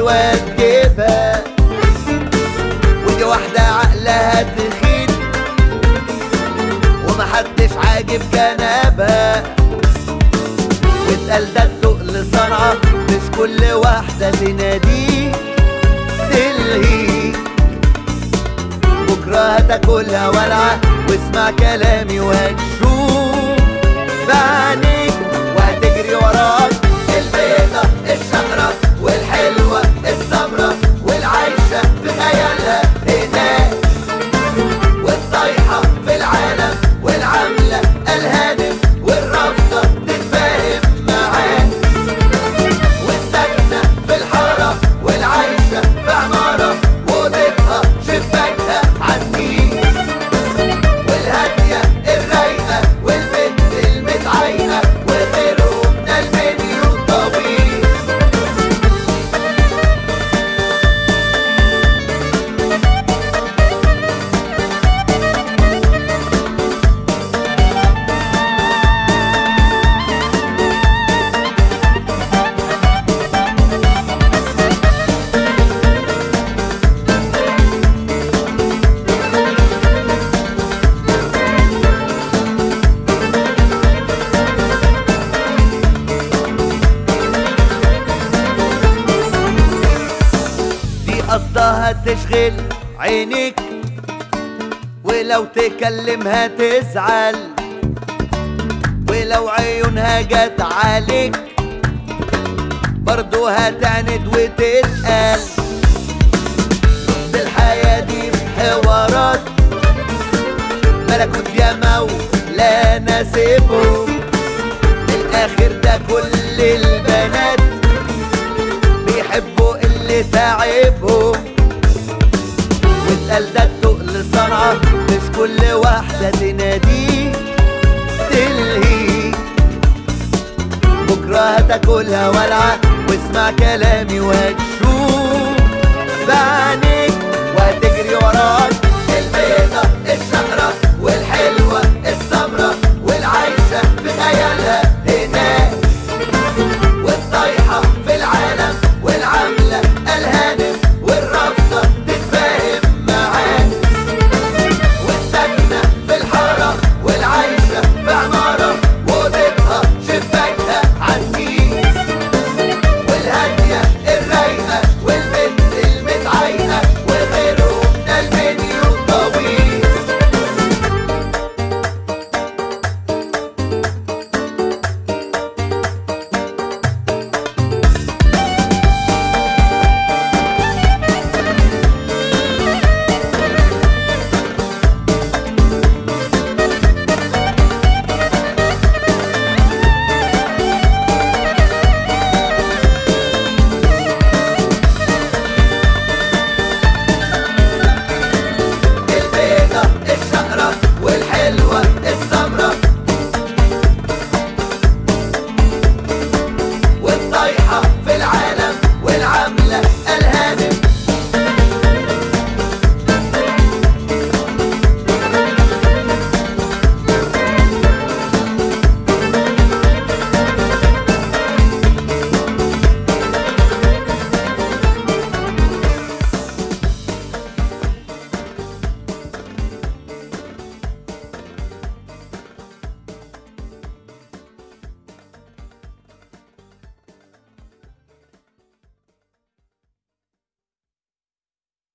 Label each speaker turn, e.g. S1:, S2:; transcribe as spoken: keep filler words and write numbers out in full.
S1: حلوة تجيبها، ودي واحدة عقلها تخين ومحدش عاجب جنابها. واتقال ده التقل صنعة، مش كل واحدة تناديه تلهيك. بكرة هتاكلها ولعة، واسمع كلامي وهتشوف بعينيك وهتجري وراك البيضة الشقرة والحلوة السمرة والعايشة في خيالها هناك، والطايحة في العالم والعاملة الهانم والرافضة تتفاهم معاك، والساكنة في الحارة والعايشة في عمارة وضيفها شباكها عالنيل، والهادية الرايقة والبنت المتعايقة وغيرهم من المنيو طويل. قصدها تشغل عينيك، ولو تكلمها تزعل، ولو عيونها جت عليك برضو هتعند وتتقل. نص الحياة دي حوارات، ملكوت يا مولا ناسبهم. الآخر ده كل البنات بيحبوا اللي تعبهم، واتقال ده التقل صنعة، مش كل واحدة تناديه تلهيك. بكرة هتاكلها ولعة، واسمع كلامي وهتشوف بعينيك وهتجري وراك البيضة الشقرة والحلوة السمرة والعايشة في خيالها هناك، والطايحة في العالم والعاملة الهانم والرافضة تتفاهم معاك، والساكنة في الحارة والعايشة في عمارة وضيفها شباكها عالنيل، والهادية الرايقة والبنت المتعايقة وغيرهم من المنيو طويل. الشقرة والحلوة السمرة والطايحة في العالم